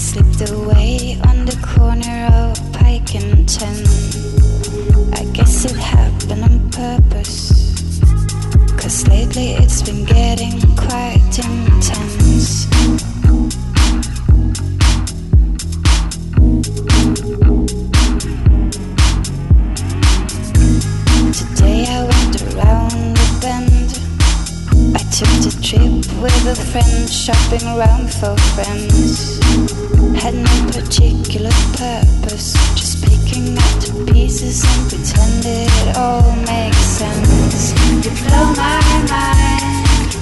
slipped away on the corner of Pike and 10. I guess it happened on purpose, 'cause lately it's been getting quite intense. Today I went around the bend. I took the trip with a friend, shopping around for friends. Had no particular purpose, just picking up the pieces and pretend it all makes sense. You blow my mind,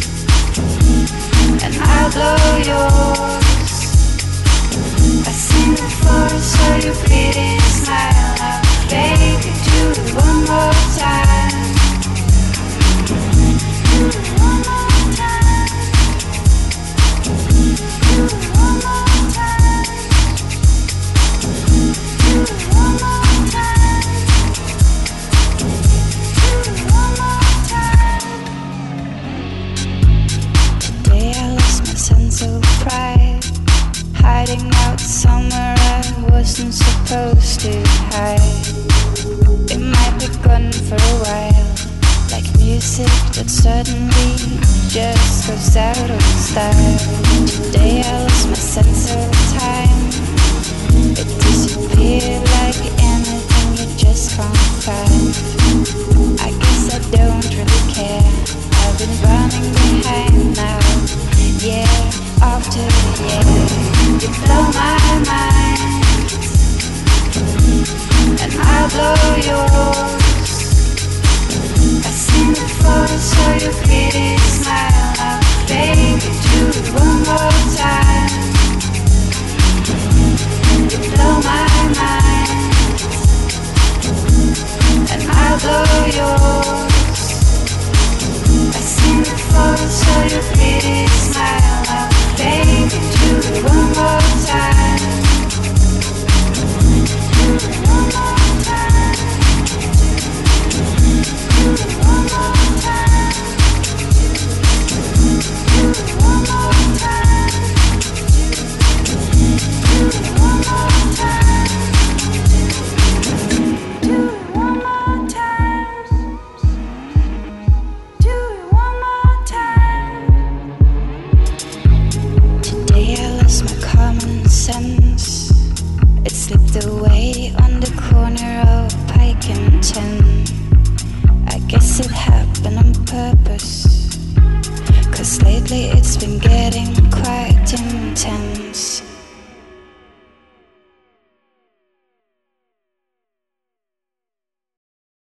and I'll blow yours. I sing it for so you pretty smile. Now, baby, do it one more time. Do it one more time. Do it one more time. Do it one more time. Do it one more time. Today I lost my sense of pride, hiding out somewhere I wasn't supposed to hide. It might be gone for a while, like music that suddenly just goes out of style. Today I lost my sense of time. It disappeared like anything you just can't find. I guess I don't really care. I've been running behind now, year after year. You blow my mind, and I'll blow yours. I sing it for so you pretty smile. Now, baby, do it one more time. You blow my mind, and I'll blow yours. I sing it for so you pretty smile. Now, baby, do it one more time. Do it one more time. Do it one more time. Do it one more time. Do it one more time. Do it one more time. Do it one more time. Today I lost my common sense. It slipped away on the corner of Pike and 10. I guess it happened on purpose, 'cause lately it's been getting quite intense.